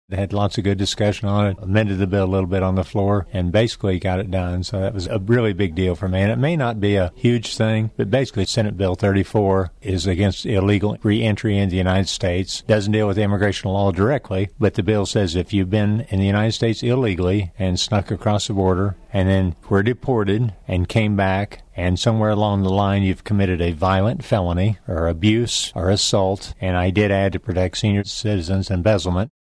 They had lots of good discussion on it, amended the bill a little bit on the floor, and basically got it done. So that was a really big deal for me. And it may not be a huge thing, but basically Senate Bill 34 is against illegal re-entry into the United States. Doesn't deal with immigration law directly, but the bill says if you've been in the United States illegally and snuck across the border and then were deported and came back, and somewhere along the line you've committed a violent felony or abuse or assault, and I did add to protect senior citizens embezzlement,